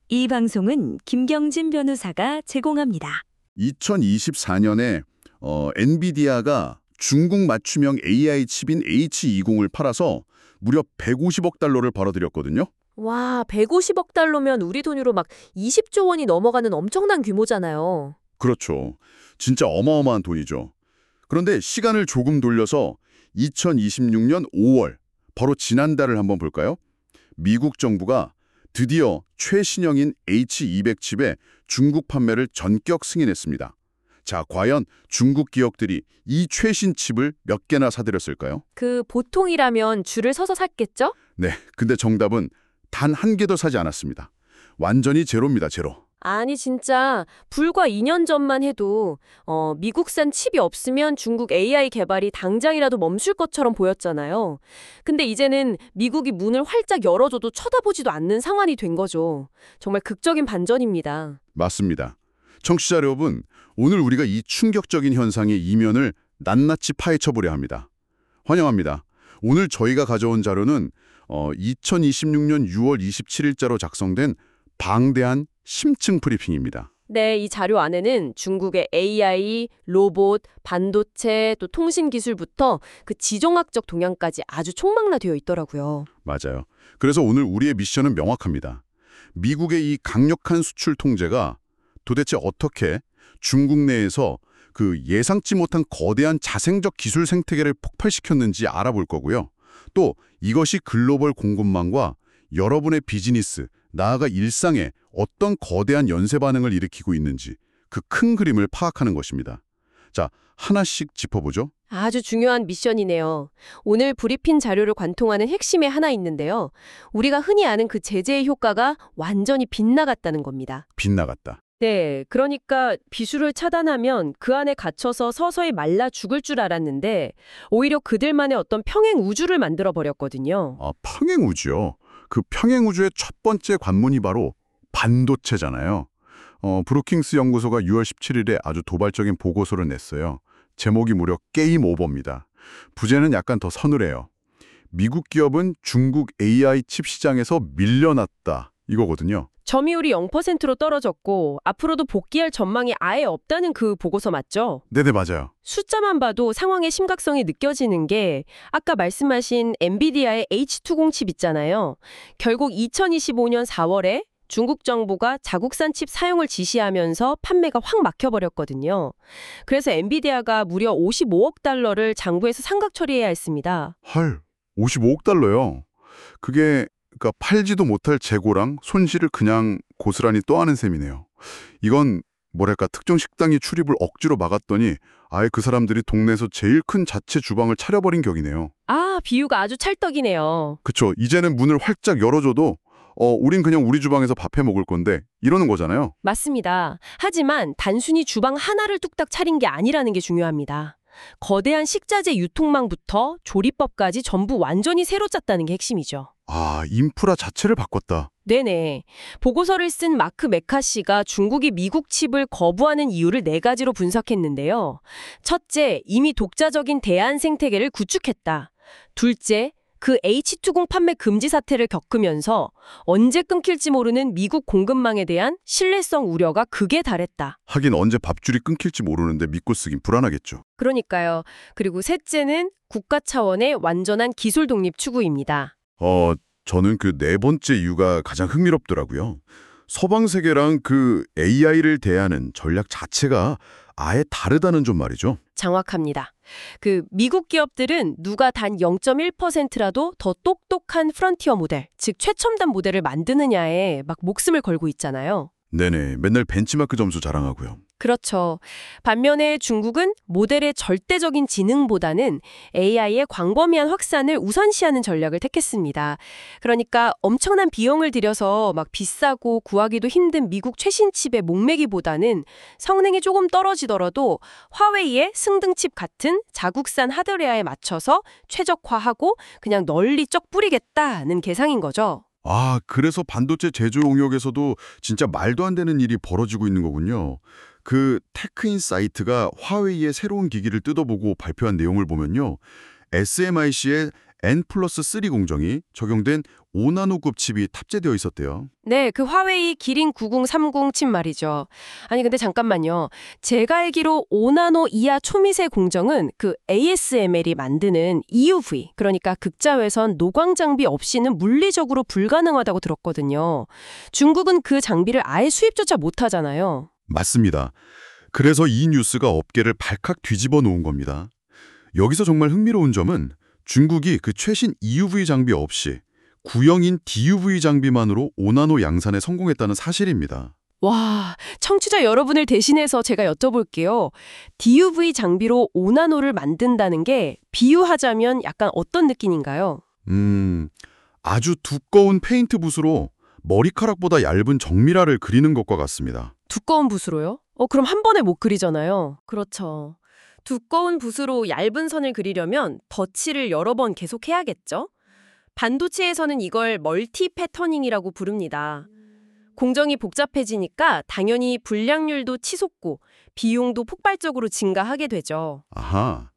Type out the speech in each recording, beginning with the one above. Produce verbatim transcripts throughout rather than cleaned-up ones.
이 방송은 김경진 변호사가 제공합니다. 이천이십사 년에 어, 엔비디아가 중국 맞춤형 에이아이 칩인 에이치 이십을 팔아서 무려 백오십억 달러를 벌어들였거든요. 와, 백오십억 달러면 우리 돈으로 막 이십조 원이 넘어가는 엄청난 규모잖아요. 그렇죠. 진짜 어마어마한 돈이죠. 그런데 시간을 조금 돌려서 이천이십육 년 오월, 바로 지난달을 한번 볼까요? 미국 정부가 드디어 최신형인 에이치 이백 칩의 중국 판매를 전격 승인했습니다. 자, 과연 중국 기업들이 이 최신 칩을 몇 개나 사들였을까요? 그 보통이라면 줄을 서서 샀겠죠? 네, 근데 정답은 단 한 개도 사지 않았습니다. 완전히 제로입니다, 제로. 아니 진짜 불과 이 년 전만 해도 어, 미국산 칩이 없으면 중국 에이아이 개발이 당장이라도 멈출 것처럼 보였잖아요. 근데 이제는 미국이 문을 활짝 열어줘도 쳐다보지도 않는 상황이 된 거죠. 정말 극적인 반전입니다. 맞습니다. 청취자 여러분, 오늘 우리가 이 충격적인 현상의 이면을 낱낱이 파헤쳐보려 합니다. 환영합니다. 오늘 저희가 가져온 자료는 어, 이천이십육 년 유월 이십칠일자로 작성된 방대한 심층 브리핑입니다. 네, 이 자료 안에는 중국의 에이아이, 로봇, 반도체, 또 통신 기술부터 그 지정학적 동향까지 아주 총망라되어 있더라고요. 맞아요. 그래서 오늘 우리의 미션은 명확합니다. 미국의 이 강력한 수출 통제가 도대체 어떻게 중국 내에서 그 예상치 못한 거대한 자생적 기술 생태계를 폭발시켰는지 알아볼 거고요. 또 이것이 글로벌 공급망과 여러분의 비즈니스, 나아가 일상에 어떤 거대한 연쇄 반응을 일으키고 있는지 그 큰 그림을 파악하는 것입니다. 자, 하나씩 짚어보죠. 아주 중요한 미션이네요. 오늘 브리핑 자료를 관통하는 핵심에 하나 있는데요. 우리가 흔히 아는 그 제재의 효과가 완전히 빗나갔다는 겁니다. 빗나갔다. 네, 그러니까 비수를 차단하면 그 안에 갇혀서 서서히 말라 죽을 줄 알았는데 오히려 그들만의 어떤 평행 우주를 만들어 버렸거든요. 아, 평행우주요. 그 평행우주의 첫 번째 관문이 바로 반도체잖아요. 어, 브루킹스 연구소가 유월 십칠일에 아주 도발적인 보고서를 냈어요. 제목이 무려 게임 오버입니다. 부제는 약간 더 서늘해요. 미국 기업은 중국 에이아이 칩 시장에서 밀려났다. 이거거든요. 점유율이 영 퍼센트로 떨어졌고 앞으로도 복귀할 전망이 아예 없다는 그 보고서 맞죠? 네네, 맞아요. 숫자만 봐도 상황의 심각성이 느껴지는 게 아까 말씀하신 엔비디아의 에이치 이십 칩 있잖아요. 결국 이천이십오 년 사월에 중국 정부가 자국산 칩 사용을 지시하면서 판매가 확 막혀버렸거든요. 그래서 엔비디아가 무려 오십오억 달러를 장부에서 상각 처리해야 했습니다. 헐, 오십오억 달러요. 그게 그러니까 팔지도 못할 재고랑 손실을 그냥 고스란히 떠안은 셈이네요. 이건 뭐랄까 특정 식당이 출입을 억지로 막았더니 아예 그 사람들이 동네에서 제일 큰 자체 주방을 차려버린 격이네요. 아, 비유가 아주 찰떡이네요. 그쵸. 이제는 문을 활짝 열어줘도 어, 우린 그냥 우리 주방에서 밥해 먹을 건데 이러는 거잖아요. 맞습니다. 하지만 단순히 주방 하나를 뚝딱 차린 게 아니라는 게 중요합니다. 거대한 식자재 유통망부터 조리법까지 전부 완전히 새로 짰다는 게 핵심이죠. 아, 인프라 자체를 바꿨다. 네네. 보고서를 쓴 마크 메카시가 중국이 미국 칩을 거부하는 이유를 네 가지로 분석했는데요. 첫째, 이미 독자적인 대안 생태계를 구축했다. 둘째, 그 에이치 이십 판매 금지 사태를 겪으면서 언제 끊길지 모르는 미국 공급망에 대한 신뢰성 우려가 극에 달했다. 하긴 언제 밥줄이 끊길지 모르는데 믿고 쓰긴 불안하겠죠. 그러니까요. 그리고 셋째는 국가 차원의 완전한 기술 독립 추구입니다. 어, 저는 그 네 번째 이유가 가장 흥미롭더라고요. 서방 세계랑 그 에이아이를 대하는 전략 자체가 아예 다르다는 좀 말이죠. 정확합니다. 그 미국 기업들은 누가 단 영 점 일 퍼센트라도 더 똑똑한 프론티어 모델, 즉 최첨단 모델을 만드느냐에 막 목숨을 걸고 있잖아요. 네네, 맨날 벤치마크 점수 자랑하고요. 그렇죠. 반면에 중국은 모델의 절대적인 지능보다는 에이아이의 광범위한 확산을 우선시하는 전략을 택했습니다. 그러니까 엄청난 비용을 들여서 막 비싸고 구하기도 힘든 미국 최신 칩의 목매기보다는 성능이 조금 떨어지더라도 화웨이의 승등칩 같은 자국산 하드웨어에 맞춰서 최적화하고 그냥 널리 쩍 뿌리겠다는 계상인 거죠. 아, 그래서 반도체 제조 용역에서도 진짜 말도 안 되는 일이 벌어지고 있는 거군요. 그 테크인사이트가 화웨이의 새로운 기기를 뜯어보고 발표한 내용을 보면요. 에스엠아이씨의 N 플러스 쓰리 공정이 적용된 오 나노급 칩이 탑재되어 있었대요. 네, 그 화웨이 기린 구공삼공 칩 말이죠. 아니 근데 잠깐만요. 제가 알기로 오 나노 이하 초미세 공정은 그 에이에스엠엘이 만드는 이유브이, 그러니까 극자외선 노광 장비 없이는 물리적으로 불가능하다고 들었거든요. 중국은 그 장비를 아예 수입조차 못하잖아요. 맞습니다. 그래서 이 뉴스가 업계를 발칵 뒤집어 놓은 겁니다. 여기서 정말 흥미로운 점은 중국이 그 최신 이유브이 장비 없이 구형인 디유브이 장비만으로 오 나노 양산에 성공했다는 사실입니다. 와, 청취자 여러분을 대신해서 제가 여쭤볼게요. 디유브이 장비로 오 나노를 만든다는 게 비유하자면 약간 어떤 느낌인가요? 음, 아주 두꺼운 페인트 붓으로 머리카락보다 얇은 정밀화를 그리는 것과 같습니다. 두꺼운 붓으로요? 어, 그럼 한 번에 못 그리잖아요. 그렇죠. 두꺼운 붓으로 얇은 선을 그리려면 덧칠을 여러 번 계속 해야겠죠? 반도체에서는 이걸 멀티 패터닝이라고 부릅니다. 공정이 복잡해지니까 당연히 불량률도 치솟고 비용도 폭발적으로 증가하게 되죠. 아하,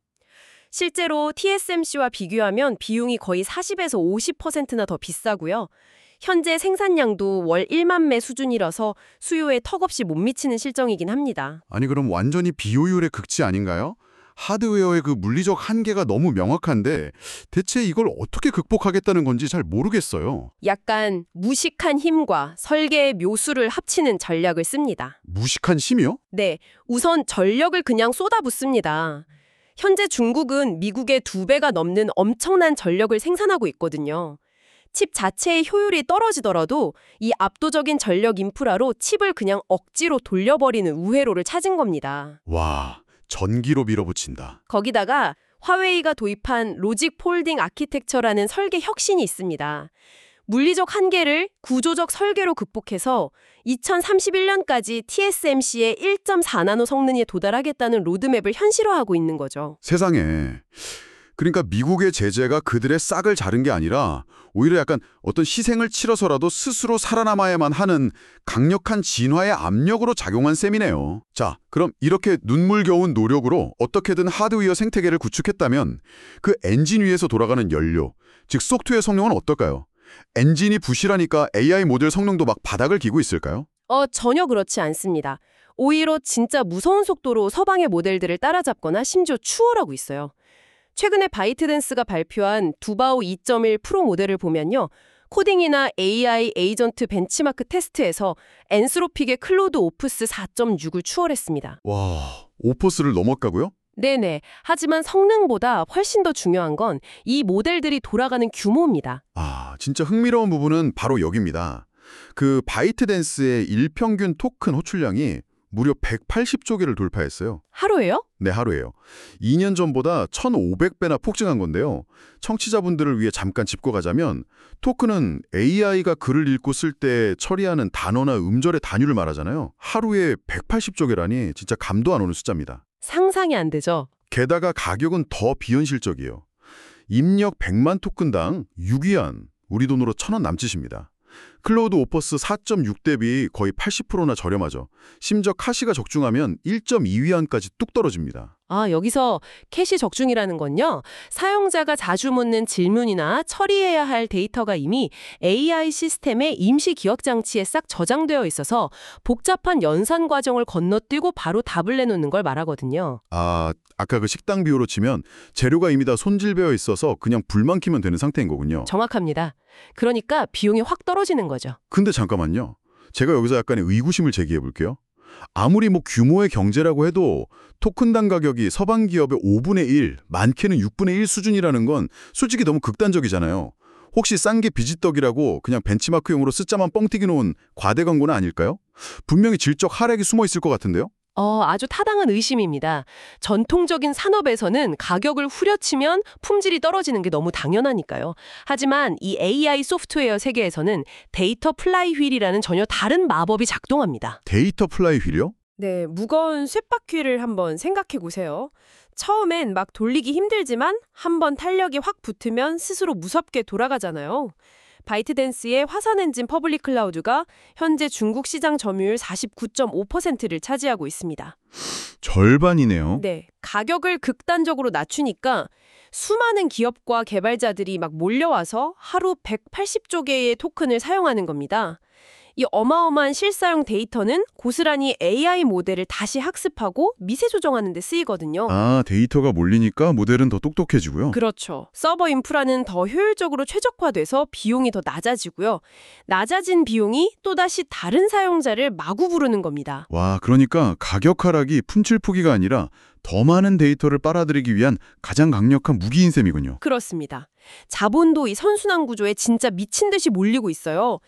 실제로 티에스엠씨와 비교하면 비용이 거의 사십에서 오십 퍼센트나 더 비싸고요. 현재 생산량도 월 일만 매 수준이라서 수요에 턱없이 못 미치는 실정이긴 합니다. 아니 그럼 완전히 비효율의 극치 아닌가요? 하드웨어의 그 물리적 한계가 너무 명확한데 대체 이걸 어떻게 극복하겠다는 건지 잘 모르겠어요. 약간 무식한 힘과 설계의 묘수를 합치는 전략을 씁니다. 무식한 심이요? 네, 우선 전력을 그냥 쏟아붓습니다. 현재 중국은 미국의 두 배가 넘는 엄청난 전력을 생산하고 있거든요. 칩 자체의 효율이 떨어지더라도 이 압도적인 전력 인프라로 칩을 그냥 억지로 돌려버리는 우회로를 찾은 겁니다. 와, 전기로 밀어붙인다. 거기다가 화웨이가 도입한 로직 폴딩 아키텍처라는 설계 혁신이 있습니다. 물리적 한계를 구조적 설계로 극복해서 이천삼십일 년까지 티에스엠씨의 일 점 사 나노 성능에 도달하겠다는 로드맵을 현실화하고 있는 거죠. 세상에. 그러니까 미국의 제재가 그들의 싹을 자른 게 아니라 오히려 약간 어떤 희생을 치러서라도 스스로 살아남아야만 하는 강력한 진화의 압력으로 작용한 셈이네요. 자, 그럼 이렇게 눈물겨운 노력으로 어떻게든 하드웨어 생태계를 구축했다면 그 엔진 위에서 돌아가는 연료, 즉 소프트웨어 성능은 어떨까요? 엔진이 부실하니까 에이아이 모델 성능도 막 바닥을 기고 있을까요? 어, 전혀 그렇지 않습니다. 오히려 진짜 무서운 속도로 서방의 모델들을 따라잡거나 심지어 추월하고 있어요. 최근에 바이트댄스가 발표한 두바오 이 점 일 프로 모델을 보면요. 코딩이나 에이아이 에이전트 벤치마크 테스트에서 엔스로픽의 클로드 오프스 사 점 육을 추월했습니다. 와, 오퍼스를 넘어가고요? 네네. 하지만 성능보다 훨씬 더 중요한 건 이 모델들이 돌아가는 규모입니다. 아, 진짜 흥미로운 부분은 바로 여기입니다. 그 바이트댄스의 일평균 토큰 호출량이 무려 백팔십조 개를 돌파했어요. 하루에요? 네, 하루에요. 이 년 전보다 천오백 배나 폭증한 건데요. 청취자분들을 위해 잠깐 짚고 가자면 토큰은 에이아이가 글을 읽고 쓸 때 처리하는 단어나 음절의 단위를 말하잖아요. 하루에 백팔십조 개라니 진짜 감도 안 오는 숫자입니다. 상상이 안 되죠? 게다가 가격은 더 비현실적이에요. 입력 백만 토큰당 육 위안, 우리 돈으로 천 원 남짓입니다. 클로우드 오퍼스 사 점 육 대비 거의 팔십 퍼센트나 저렴하죠. 심지어 카시가 적중하면 일 점 이 위안까지 뚝 떨어집니다. 아, 여기서 캐시 적중이라는 건요. 사용자가 자주 묻는 질문이나 처리해야 할 데이터가 이미 에이아이 시스템의 임시 기억 장치에 싹 저장되어 있어서 복잡한 연산 과정을 건너뛰고 바로 답을 내놓는 걸 말하거든요. 아, 아까 그 식당 비유로 치면 재료가 이미 다 손질되어 있어서 그냥 불만 켜면 되는 상태인 거군요. 정확합니다. 그러니까 비용이 확 떨어지는 거죠. 근데 잠깐만요. 제가 여기서 약간의 의구심을 제기해 볼게요. 아무리 뭐 규모의 경제라고 해도 토큰당 가격이 서방 기업의 오분의 일, 많게는 육분의 일 수준이라는 건 솔직히 너무 극단적이잖아요. 혹시 싼 게 비지떡이라고 그냥 벤치마크용으로 숫자만 뻥튀기 놓은 과대 광고는 아닐까요? 분명히 질적 하락이 숨어 있을 것 같은데요? 어, 아주 타당한 의심입니다. 전통적인 산업에서는 가격을 후려치면 품질이 떨어지는 게 너무 당연하니까요. 하지만 이 에이아이 소프트웨어 세계에서는 데이터 플라이휠이라는 전혀 다른 마법이 작동합니다. 데이터 플라이휠이요? 네, 무거운 쇳바퀴를 한번 생각해 보세요. 처음엔 막 돌리기 힘들지만 한번 탄력이 확 붙으면 스스로 무섭게 돌아가잖아요. 바이트댄스의 화산 엔진 퍼블릭 클라우드가 현재 중국 시장 점유율 사십구 점 오 퍼센트를 차지하고 있습니다. 절반이네요. 네, 가격을 극단적으로 낮추니까 수많은 기업과 개발자들이 막 몰려와서 하루 백팔십조 개의 토큰을 사용하는 겁니다. 이 어마어마한 실사용 데이터는 고스란히 에이아이 모델을 다시 학습하고 미세 조정하는 데 쓰이거든요. 아, 데이터가 몰리니까 모델은 더 똑똑해지고요. 그렇죠. 서버 인프라는 더 효율적으로 최적화돼서 비용이 더 낮아지고요. 낮아진 비용이 또다시 다른 사용자를 마구 부르는 겁니다. 와, 그러니까 가격 하락이 품질포기가 아니라 더 많은 데이터를 빨아들이기 위한 가장 강력한 무기인 셈이군요. 그렇습니다. 자본도 이 선순환 구조에 진짜 미친 듯이 몰리고 있어요.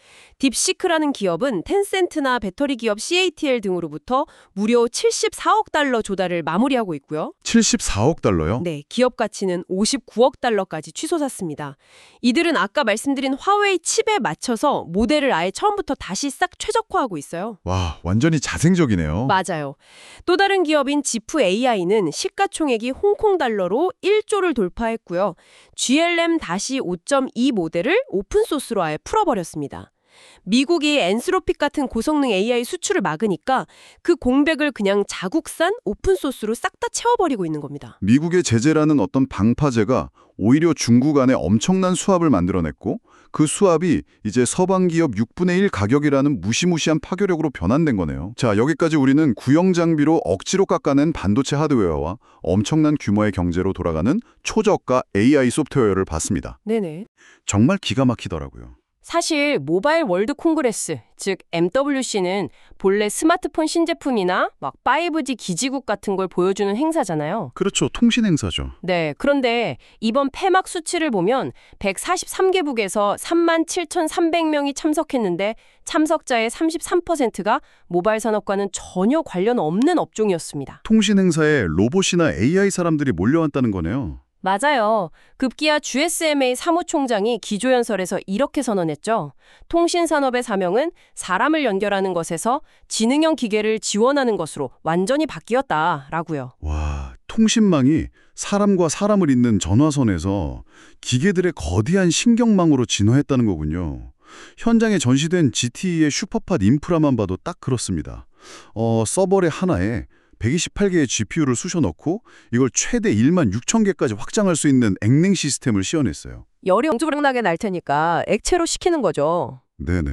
딥시크라는 기업은 텐센트나 배터리 기업 씨에이티엘 등으로부터 무려 칠십사억 달러 조달을 마무리하고 있고요. 칠십사억 달러요? 네, 기업 가치는 오십구억 달러까지 치솟았습니다. 이들은 아까 말씀드린 화웨이 칩에 맞춰서 모델을 아예 처음부터 다시 싹 최적화하고 있어요. 와, 완전히 자생적이네요. 맞아요. 또 다른 기업인 지프 에이아이는 시가총액이 홍콩 달러로 일조를 돌파했고요. 지엘엠 오 점 이 모델을 오픈소스로 아예 풀어버렸습니다. 미국이 엔스로픽 같은 고성능 에이아이 수출을 막으니까 그 공백을 그냥 자국산 오픈소스로 싹 다 채워버리고 있는 겁니다. 미국의 제재라는 어떤 방파제가 오히려 중국 안에 엄청난 수합을 만들어냈고 그 수합이 이제 서방 기업 육분의 일 가격이라는 무시무시한 파괴력으로 변환된 거네요. 자, 여기까지 우리는 구형 장비로 억지로 깎아낸 반도체 하드웨어와 엄청난 규모의 경제로 돌아가는 초저가 에이아이 소프트웨어를 봤습니다. 네네. 정말 기가 막히더라고요. 사실 모바일 월드 콩그레스, 즉 엠더블유씨는 본래 스마트폰 신제품이나 막 파이브지 기지국 같은 걸 보여주는 행사잖아요. 그렇죠. 통신 행사죠. 네, 그런데 이번 폐막 수치를 보면 백사십삼 개국에서 삼만 칠천삼백 명이 참석했는데 참석자의 삼십삼 퍼센트가 모바일 산업과는 전혀 관련 없는 업종이었습니다. 통신 행사에 로봇이나 에이아이 사람들이 몰려왔다는 거네요. 맞아요. 급기야 지에스엠에이 사무총장이 기조연설에서 이렇게 선언했죠. 통신산업의 사명은 사람을 연결하는 것에서 지능형 기계를 지원하는 것으로 완전히 바뀌었다라고요. 와, 통신망이 사람과 사람을 잇는 전화선에서 기계들의 거대한 신경망으로 진화했다는 거군요. 현장에 전시된 지티이의 슈퍼팟 인프라만 봐도 딱 그렇습니다. 어, 서버의 하나에 백이십팔 개의 지피유를 쑤셔 넣고 이걸 최대 일만 육천 개까지 확장할 수 있는 액냉 시스템을 씌워냈어요. 열이 엉주부랑나게 날 테니까 액체로 식히는 거죠. 네네.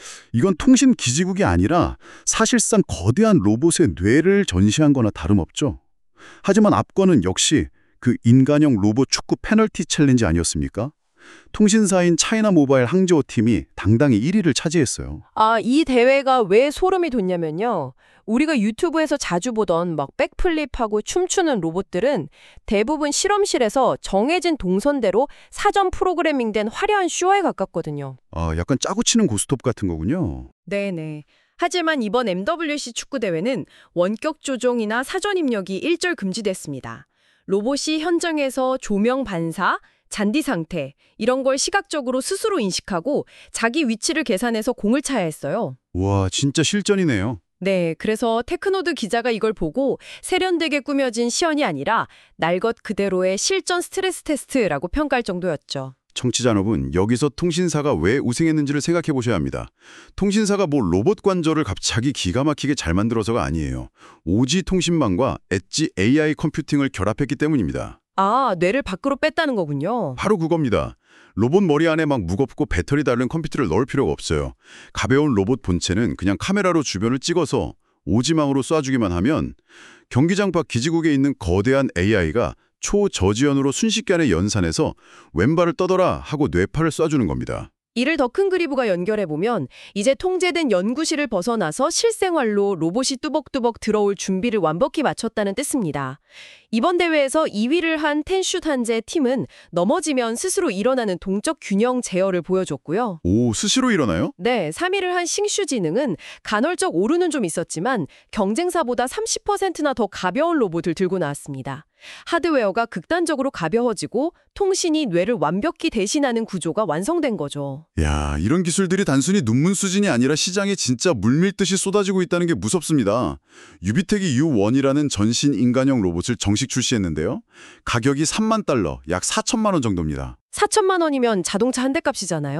이건 통신 기지국이 아니라 사실상 거대한 로봇의 뇌를 전시한 거나 다름없죠. 하지만 압권은 역시 그 인간형 로봇 축구 페널티 챌린지 아니었습니까? 통신사인 차이나 모바일 항저우 팀이 당당히 일 위를 차지했어요. 아, 이 대회가 왜 소름이 돋냐면요. 우리가 유튜브에서 자주 보던 막 백플립하고 춤추는 로봇들은 대부분 실험실에서 정해진 동선대로 사전 프로그래밍된 화려한 쇼에 가깝거든요. 아, 약간 짜고 치는 고스톱 같은 거군요. 네네. 하지만 이번 엠더블유씨 축구대회는 원격 조종이나 사전 입력이 일절 금지됐습니다. 로봇이 현장에서 조명 반사, 잔디 상태 이런 걸 시각적으로 스스로 인식하고 자기 위치를 계산해서 공을 차야 했어요. 와, 진짜 실전이네요. 네, 그래서 테크노드 기자가 이걸 보고 세련되게 꾸며진 시연이 아니라 날 것 그대로의 실전 스트레스 테스트라고 평가할 정도였죠. 청취자 여러분, 여기서 통신사가 왜 우승했는지를 생각해 보셔야 합니다. 통신사가 뭐 로봇 관절을 갑자기 기가 막히게 잘 만들어서가 아니에요. 오지 통신망과 엣지 에이아이 컴퓨팅을 결합했기 때문입니다. 아, 뇌를 밖으로 뺐다는 거군요. 바로 그겁니다. 로봇 머리 안에 막 무겁고 배터리 달린 컴퓨터를 넣을 필요가 없어요. 가벼운 로봇 본체는 그냥 카메라로 주변을 찍어서 오지망으로 쏴주기만 하면 경기장 밖 기지국에 있는 거대한 에이아이가 초저지연으로 순식간에 연산해서 왼발을 떠더라 하고 뇌파를 쏴주는 겁니다. 이를 더 큰 그리브가 연결해보면 이제 통제된 연구실을 벗어나서 실생활로 로봇이 뚜벅뚜벅 들어올 준비를 완벽히 마쳤다는 뜻입니다. 이번 대회에서 이 위를 한 텐슛 한제 팀은 넘어지면 스스로 일어나는 동적 균형 제어를 보여줬고요. 오, 스스로 일어나요? 네, 삼 위를 한 싱슈지능은 간헐적 오류는 좀 있었지만 경쟁사보다 삼십 퍼센트나 더 가벼운 로봇을 들고 나왔습니다. 하드웨어가 극단적으로 가벼워지고 통신이 뇌를 완벽히 대신하는 구조가 완성된 거죠. 야, 이런 기술들이 단순히 논문 수준이 아니라 시장에 진짜 물밀듯이 쏟아지고 있다는 게 무섭습니다. 유비텍이 유 원이라는 전신 인간형 로봇을 정식 출시했는데요. 가격이 삼만 달러, 약 사천만 원 정도입니다. 사천만 원이면 자동차 한 대 값이잖아요.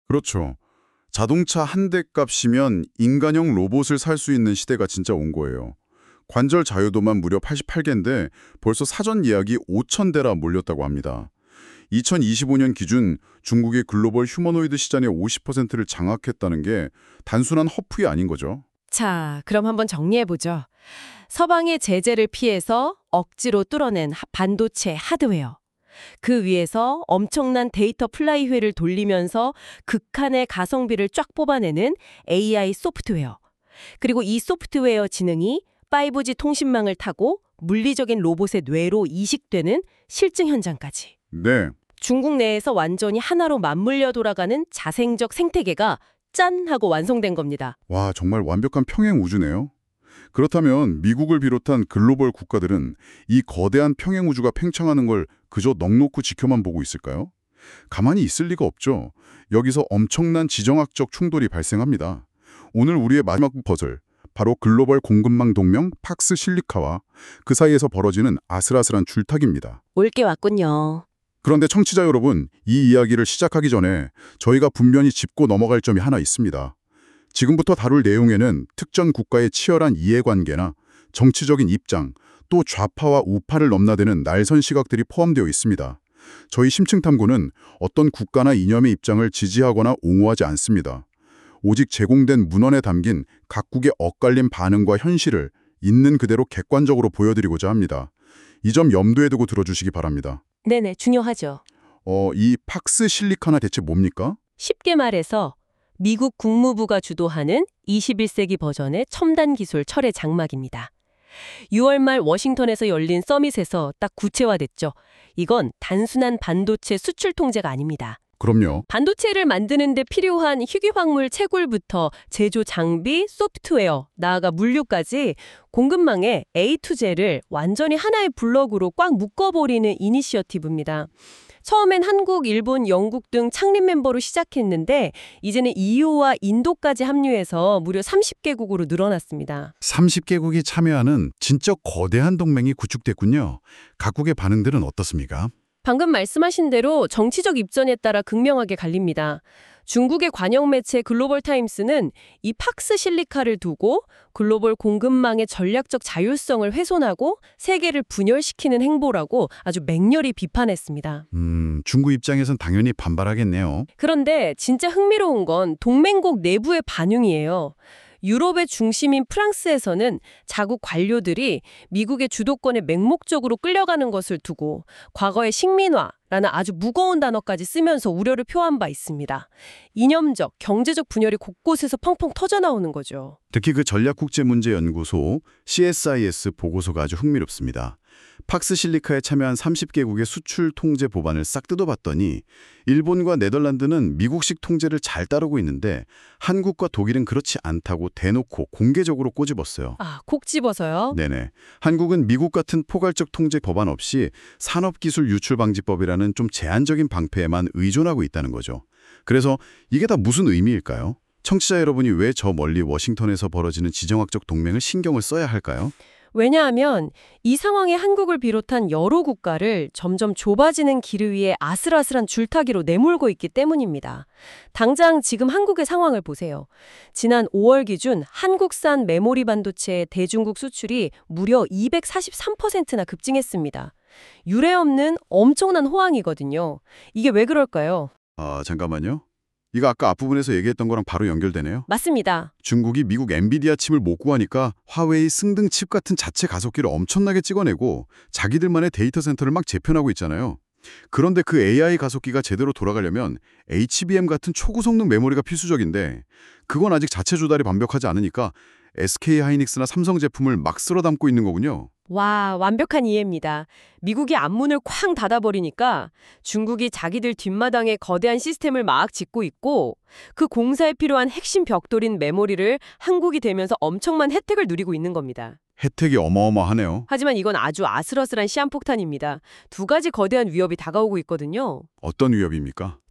그렇죠. 자동차 한 대 값이면 인간형 로봇을 살 수 있는 시대가 진짜 온 거예요. 관절 자유도만 무려 팔십팔 개인데 벌써 사전 예약이 오천 대라 몰렸다고 합니다. 이천이십오 년 기준 중국의 글로벌 휴머노이드 시장의 오십 퍼센트를 장악했다는 게 단순한 허프이 아닌 거죠. 자, 그럼 한번 정리해보죠. 서방의 제재를 피해서 억지로 뚫어낸 하- 반도체 하드웨어. 그 위에서 엄청난 데이터 플라이휠을 돌리면서 극한의 가성비를 쫙 뽑아내는 에이아이 소프트웨어. 그리고 이 소프트웨어 지능이 파이브지 통신망을 타고 물리적인 로봇의 뇌로 이식되는 실증 현장까지. 네, 중국 내에서 완전히 하나로 맞물려 돌아가는 자생적 생태계가 짠! 하고 완성된 겁니다. 와 정말 완벽한 평행 우주네요. 그렇다면 미국을 비롯한 글로벌 국가들은 이 거대한 평행 우주가 팽창하는 걸 그저 넋놓고 지켜만 보고 있을까요? 가만히 있을 리가 없죠. 여기서 엄청난 지정학적 충돌이 발생합니다. 오늘 우리의 마지막 퍼즐, 바로 글로벌 공급망 동맹 팍스 실리카와 그 사이에서 벌어지는 아슬아슬한 줄타기입니다. 올게 왔군요. 그런데 청취자 여러분, 이 이야기를 시작하기 전에 저희가 분명히 짚고 넘어갈 점이 하나 있습니다. 지금부터 다룰 내용에는 특정 국가의 치열한 이해관계나 정치적인 입장, 또 좌파와 우파를 넘나드는 날선 시각들이 포함되어 있습니다. 저희 심층탐구는 어떤 국가나 이념의 입장을 지지하거나 옹호하지 않습니다. 오직 제공된 문헌에 담긴 각국의 엇갈린 반응과 현실을 있는 그대로 객관적으로 보여드리고자 합니다. 이 점 염두에 두고 들어주시기 바랍니다. 네네, 중요하죠. 어, 이 팍스 실리카나 대체 뭡니까? 쉽게 말해서 미국 국무부가 주도하는 이십일 세기 버전의 첨단 기술 철의 장막입니다. 유월 말 워싱턴에서 열린 서밋에서 딱 구체화됐죠. 이건 단순한 반도체 수출 통제가 아닙니다. 그럼요. 반도체를 만드는 데 필요한 희귀화물 채굴부터 제조 장비, 소프트웨어, 나아가 물류까지 공급망의 에이 투 제를 완전히 하나의 블록으로 꽉 묶어버리는 이니셔티브입니다. 처음엔 한국, 일본, 영국 등 창립 멤버로 시작했는데 이제는 이유와 인도까지 합류해서 무려 삼십 개국으로 늘어났습니다. 삼십 개국이 참여하는 진짜 거대한 동맹이 구축됐군요. 각국의 반응들은 어떻습니까? 방금 말씀하신 대로 정치적 입장에 따라 극명하게 갈립니다. 중국의 관영 매체 글로벌 타임스는 이 팍스 실리카를 두고 글로벌 공급망의 전략적 자율성을 훼손하고 세계를 분열시키는 행보라고 아주 맹렬히 비판했습니다. 음, 중국 입장에선 당연히 반발하겠네요. 그런데 진짜 흥미로운 건 동맹국 내부의 반응이에요. 유럽의 중심인 프랑스에서는 자국 관료들이 미국의 주도권에 맹목적으로 끌려가는 것을 두고 과거의 식민화라는 아주 무거운 단어까지 쓰면서 우려를 표한 바 있습니다. 이념적, 경제적 분열이 곳곳에서 펑펑 터져나오는 거죠. 특히 그 전략국제문제연구소 씨 에스 아이 에스 보고서가 아주 흥미롭습니다. 팍스 실리카에 참여한 삼십 개국의 수출 통제 법안을 싹 뜯어봤더니 일본과 네덜란드는 미국식 통제를 잘 따르고 있는데 한국과 독일은 그렇지 않다고 대놓고 공개적으로 꼬집었어요. 아, 콕 집어서요? 네네. 한국은 미국 같은 포괄적 통제 법안 없이 산업기술 유출방지법이라는 좀 제한적인 방패에만 의존하고 있다는 거죠. 그래서 이게 다 무슨 의미일까요? 청취자 여러분이 왜 저 멀리 워싱턴에서 벌어지는 지정학적 동맹을 신경을 써야 할까요? 왜냐하면 이 상황이 한국을 비롯한 여러 국가를 점점 좁아지는 길 위에 아슬아슬한 줄타기로 내몰고 있기 때문입니다. 당장 지금 한국의 상황을 보세요. 지난 오월 기준 한국산 메모리 반도체의 대중국 수출이 무려 이백사십삼 퍼센트나 급증했습니다. 유례없는 엄청난 호황이거든요. 이게 왜 그럴까요? 아, 잠깐만요. 이거 아까 앞부분에서 얘기했던 거랑 바로 연결되네요. 맞습니다. 중국이 미국 엔비디아 칩을 못 구하니까 화웨이 승등 칩 같은 자체 가속기를 엄청나게 찍어내고 자기들만의 데이터 센터를 막 재편하고 있잖아요. 그런데 그 에이아이 가속기가 제대로 돌아가려면 에이치비엠 같은 초고성능 메모리가 필수적인데 그건 아직 자체 조달이 완벽하지 않으니까 에스케이하이닉스나 삼성 제품을 막 쓸어 담고 있는 거군요. 와, 완벽한 이해입니다. 미국이 앞문을 쾅 닫아버리니까 중국이 자기들 뒷마당에 거대한 시스템을 막 짓고 있고 그 공사에 필요한 핵심 벽돌인 메모리를 한국이 되면서 엄청난 혜택을 누리고 있는 겁니다. 혜택이 어마어마하네요. 하지만 이건 아주 아슬아슬한 시한폭탄입니다. 두 가지 거대한 위협이 다가오고 있거든요. 어떤 위협입니까?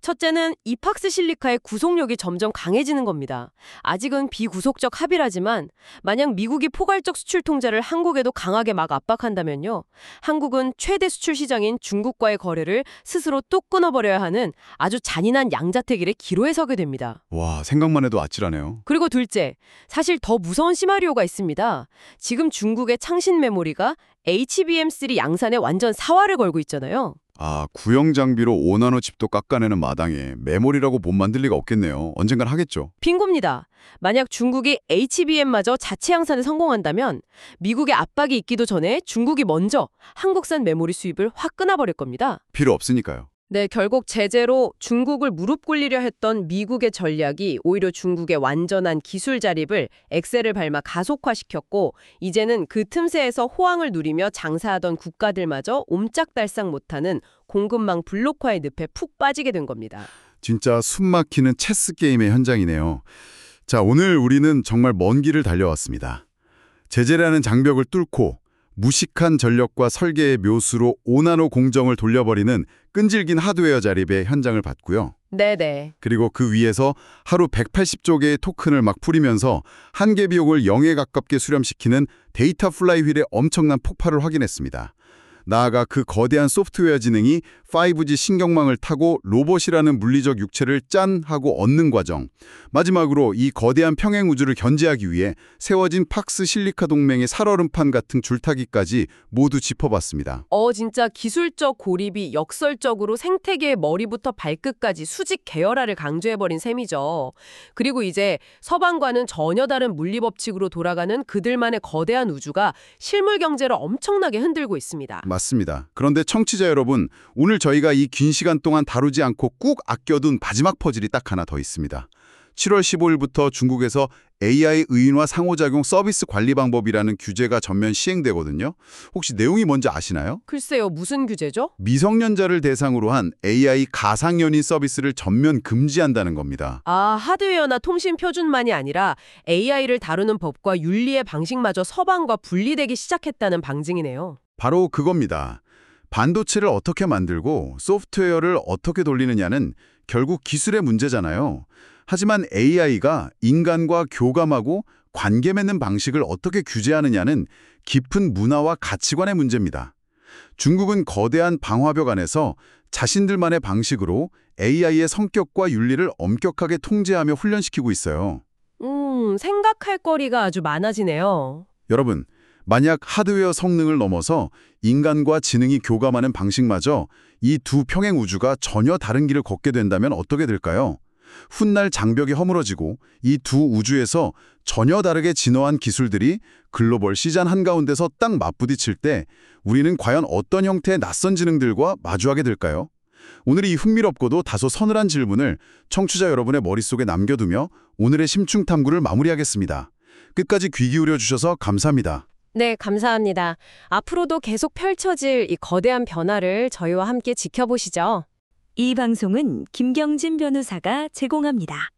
첫째는 이팍스 실리카의 구속력이 점점 강해지는 겁니다. 아직은 비구속적 합의라지만 만약 미국이 포괄적 수출 통제를 한국에도 강하게 막 압박한다면요. 한국은 최대 수출 시장인 중국과의 거래를 스스로 뚝 끊어버려야 하는 아주 잔인한 양자택일의 기로에 서게 됩니다. 와, 생각만 해도 아찔하네요. 그리고 둘째, 사실 더 무서운 시나리오가 있습니다. 지금 중국의 창신 메모리가 에이치비엠 쓰리 양산에 완전 사활을 걸고 있잖아요. 아, 구형 장비로 오 나노 칩도 깎아내는 마당에 메모리라고 못 만들 리가 없겠네요. 언젠간 하겠죠. 빙고입니다. 만약 중국이 에이치비엠마저 자체 양산에 성공한다면 미국의 압박이 있기도 전에 중국이 먼저 한국산 메모리 수입을 확 끊어버릴 겁니다. 필요 없으니까요. 네, 결국 제재로 중국을 무릎 꿇리려 했던 미국의 전략이 오히려 중국의 완전한 기술 자립을 엑셀을 밟아 가속화시켰고 이제는 그 틈새에서 호황을 누리며 장사하던 국가들마저 옴짝달싹 못하는 공급망 블록화의 늪에 푹 빠지게 된 겁니다. 진짜 숨막히는 체스 게임의 현장이네요. 자, 오늘 우리는 정말 먼 길을 달려왔습니다. 제재라는 장벽을 뚫고 무식한 전력과 설계의 묘수로 오 나노 공정을 돌려버리는 끈질긴 하드웨어 자립의 현장을 봤고요. 네네. 그리고 그 위에서 하루 백팔십조 개의 토큰을 막 풀이면서 한계 비용을 영에 가깝게 수렴시키는 데이터 플라이휠의 엄청난 폭발을 확인했습니다. 나아가 그 거대한 소프트웨어 지능이 파이브지 신경망을 타고 로봇이라는 물리적 육체를 짠 하고 얻는 과정. 마지막으로 이 거대한 평행 우주를 견제하기 위해 세워진 팍스 실리카 동맹의 살얼음판 같은 줄타기까지 모두 짚어봤습니다. 어, 진짜 기술적 고립이 역설적으로 생태계의 머리부터 발끝까지 수직 계열화를 강조해버린 셈이죠. 그리고 이제 서방과는 전혀 다른 물리법칙으로 돌아가는 그들만의 거대한 우주가 실물 경제를 엄청나게 흔들고 있습니다. 맞습니다. 그런데 청취자 여러분, 오늘 저희가 이 긴 시간 동안 다루지 않고 꾹 아껴둔 마지막 퍼즐이 딱 하나 더 있습니다. 칠월 십오일부터 중국에서 에이아이 의인화 상호작용 서비스 관리 방법이라는 규제가 전면 시행되거든요. 혹시 내용이 뭔지 아시나요? 글쎄요, 무슨 규제죠? 미성년자를 대상으로 한 에이아이 가상연인 서비스를 전면 금지한다는 겁니다. 아, 하드웨어나 통신 표준만이 아니라 에이아이를 다루는 법과 윤리의 방식마저 서방과 분리되기 시작했다는 방증이네요. 바로 그겁니다. 반도체를 어떻게 만들고 소프트웨어를 어떻게 돌리느냐는 결국 기술의 문제잖아요. 하지만 에이아이가 인간과 교감하고 관계 맺는 방식을 어떻게 규제하느냐는 깊은 문화와 가치관의 문제입니다. 중국은 거대한 방화벽 안에서 자신들만의 방식으로 에이아이의 성격과 윤리를 엄격하게 통제하며 훈련시키고 있어요. 음, 생각할 거리가 아주 많아지네요. 여러분, 만약 하드웨어 성능을 넘어서 인간과 지능이 교감하는 방식마저 이 두 평행 우주가 전혀 다른 길을 걷게 된다면 어떻게 될까요? 훗날 장벽이 허물어지고 이 두 우주에서 전혀 다르게 진화한 기술들이 글로벌 시장 한가운데서 딱 맞부딪힐 때 우리는 과연 어떤 형태의 낯선 지능들과 마주하게 될까요? 오늘 이 흥미롭고도 다소 서늘한 질문을 청취자 여러분의 머릿속에 남겨두며 오늘의 심층 탐구를 마무리하겠습니다. 끝까지 귀 기울여 주셔서 감사합니다. 네, 감사합니다. 앞으로도 계속 펼쳐질 이 거대한 변화를 저희와 함께 지켜보시죠. 이 방송은 김경진 변호사가 제공합니다.